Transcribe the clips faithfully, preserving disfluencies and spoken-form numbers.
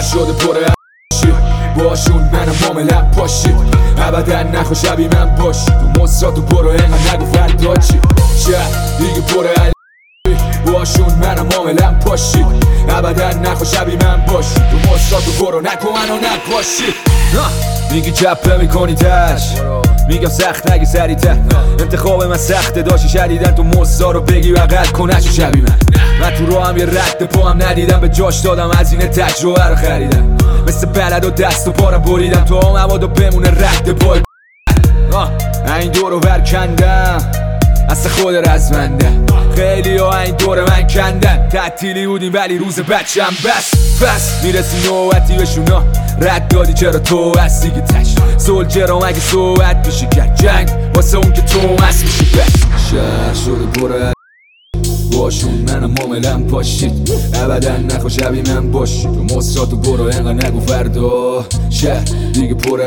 شهر شده پر شی باشون منم معاملم پاشی ابدا نخوا شبیه من باشی تو مصرات و برو اینقدر نگو فردا چی شهر دیگه پر باشون منم معاملم پاشی ابدا نخوا شبیه من باشی تو مصرات و برو نکن منو نپاشی میگی چپه میکنی تش میگم سخت نگی سریع‌تر انتخاب من سخته داشتی شدیدن تو مصرا رو بگی بغل کنش شبیه من من تو رو هم یه رد پا هم ندیدم به جاش دادم از این تجربه رو خریدم مثل بلد و دست و پارم بریدم تو هم مواد و بمونه رد پای این دور رو برکندم اصلا خود رزمنده خیلی ها این دور من کندن تعطیلی بودیم ولی روز بچم بس بس میرسی نوبتی بهشونا رد دادی چرا تو هستی که تش سولجر هم اگه صحبت میشی کرد جنگ واسه اون که تو مست میشی بس شهر شده پر باشون منم معاملم پاشید ابدا نخوا شبیه من باشی تو مصرات و برو اینقدر نگو فردا شهر دیگه پر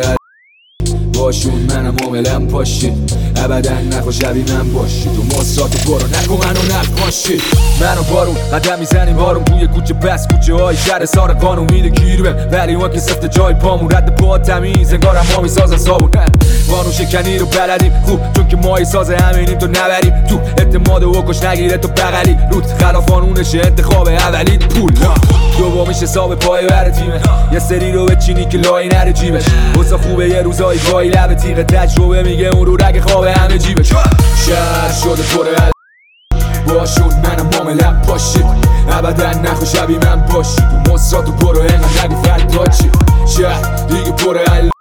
باشون منم معاملم پاشید ابدا نخوا شبیه من باشی تو مصرات و برو نکن منو نپاشی منو بارون قدم میزنیم بارون توی کوچه پس کوچه های شهر سار قانون میده گیر بهم ولی ما که سفت جای پامون رد پا تمیز انگارم ما میسازن صابون قانون شکنی رو بلدیم خوب چون که ما ساز همینیم تو نبریم تو اعتماد و کش نگیره تو بغلی رود خلاف قانونشه انتخاب اولی پول دومیش حساب پای بر تیمه یه سری رو بچینی که لای نره جیبش واسه خوبه یه روزایی گاهی لب تیغ تجربه میگه اون رو رگ خواب همه جیبش شهر شده پر باشون منم معاملم پاشید ابدا نخوا شبیه من باشی تو مصرات و برو اینقدر نگو فردا چی شهر دیگه پر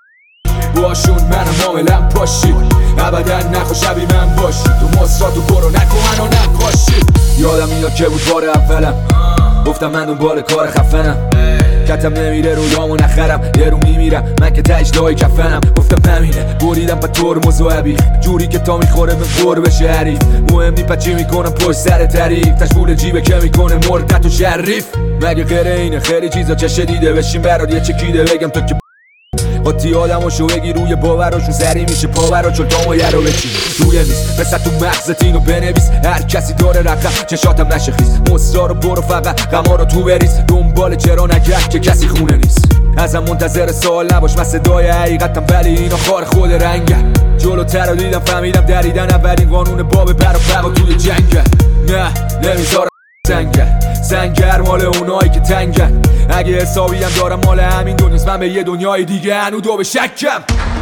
باشون منم معاملم پاشید ابدا نخوا شبیه من باشی تو مصرات و برو نکن منو نپاشی یادم میاد که بود بار اولم گفتم من دنبال کار خفنم کتم نمیره رویامو نخرم یه رو میمیرم من که تهش دای کفنم گفتم همینه بریدم پا ترمز و عبیق جوری که تا میخوره به بر بشه حریف مهم نی پچی میکنم پشت سر تعریف تشبول جیبه که میکنه مردت و شریف مگه غیر اینه خیلی چیزا چشه دیده بشین برات یه چکیده بگم تو که قاطی آدماشو بگی روی باوراشون سری میشه پاورا چون تامو یه رو بچین روی میز مثل تو مغزت اینو بنویس هر کسی داره رقم چشاتم نشه خیز مصرا رو برو فقط غما رو تو بریز دنبال چرا نگرد که کسی خونه نیست ازم منتظر سوال نباش من صدای حقیقتم ولی اینا خار خود رنگن جلوتر رو دیدم فهمیدم دریدن اولین قانون باب پر و بقا توی جنگن نه نمیذارم سنگر سنگر مال اونایی که تنگن اگه حسابی هم دارم مال همین دنیاست من به یه دنیای دیگه هنو دو به شکم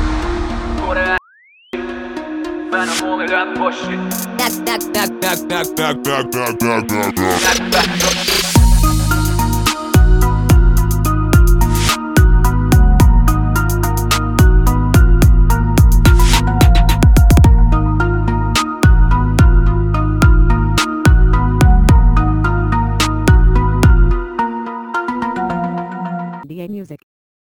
منم معاملم پاشید